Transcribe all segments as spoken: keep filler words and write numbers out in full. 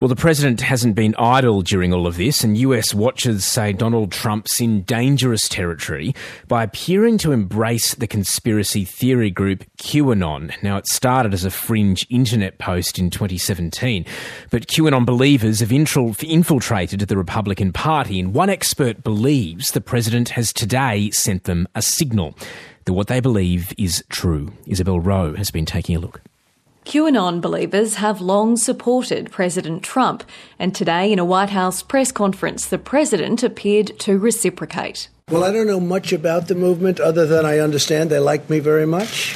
Well, the president hasn't been idle during all of this, and U S watchers say Donald Trump's in dangerous territory by appearing to embrace the conspiracy theory group QAnon. Now, it started as a fringe internet post in twenty seventeen, but QAnon believers have infiltrated the Republican Party, and one expert believes the president has today sent them a signal that what they believe is true. Isabel Rowe has been taking a look. QAnon believers have long supported President Trump, and today in a White House press conference, the president appeared to reciprocate. Well, I don't know much about the movement other than I understand they like me very much,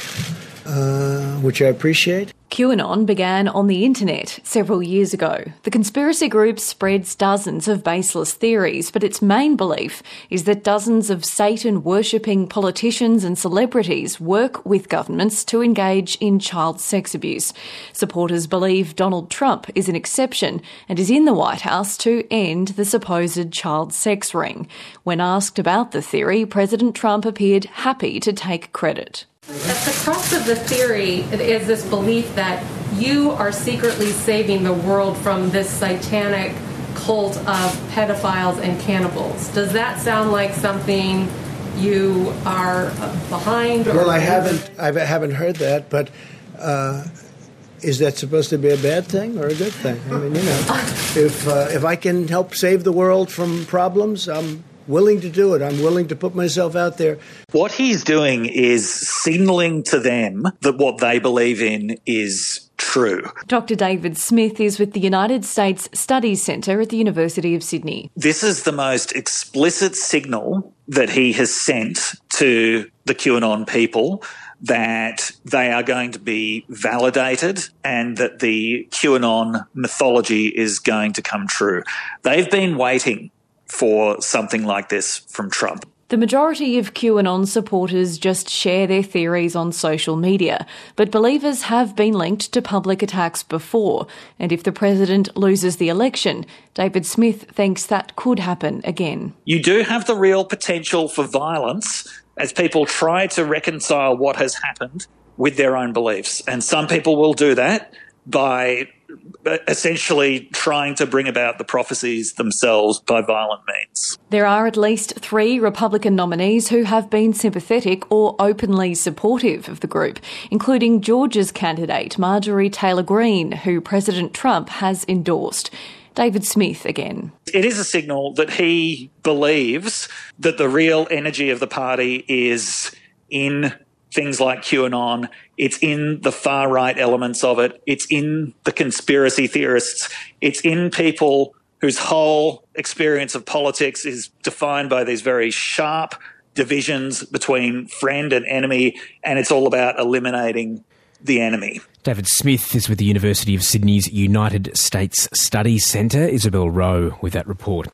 uh, which I appreciate. QAnon began on the internet several years ago. The conspiracy group spreads dozens of baseless theories, but its main belief is that dozens of Satan-worshipping politicians and celebrities work with governments to engage in child sex abuse. Supporters believe Donald Trump is an exception and is in the White House to end the supposed child sex ring. When asked about the theory, President Trump appeared happy to take credit. At the crux of the theory is this belief that you are secretly saving the world from this satanic cult of pedophiles and cannibals. Does that sound like something you are behind? Or well, I haven't, I haven't heard that, but uh, is that supposed to be a bad thing or a good thing? I mean, you know, if uh, if I can help save the world from problems, I'm willing to do it. I'm willing to put myself out there. What he's doing is signalling to them that what they believe in is true. Doctor David Smith is with the United States Studies Centre at the University of Sydney. This is the most explicit signal that he has sent to the QAnon people that they are going to be validated and that the QAnon mythology is going to come true. They've been waiting for something like this from Trump. The majority of QAnon supporters just share their theories on social media, but believers have been linked to public attacks before, and if the president loses the election, David Smith thinks that could happen again. You do have the real potential for violence as people try to reconcile what has happened with their own beliefs, and some people will do that by essentially trying to bring about the prophecies themselves by violent means. There are at least three Republican nominees who have been sympathetic or openly supportive of the group, including Georgia's candidate, Marjorie Taylor Greene, who President Trump has endorsed. David Smith again. It is a signal that he believes that the real energy of the party is in things like QAnon, it's in the far-right elements of it, it's in the conspiracy theorists, it's in people whose whole experience of politics is defined by these very sharp divisions between friend and enemy, and it's all about eliminating the enemy. David Smith is with the University of Sydney's United States Studies Centre. Isabel Rowe with that report.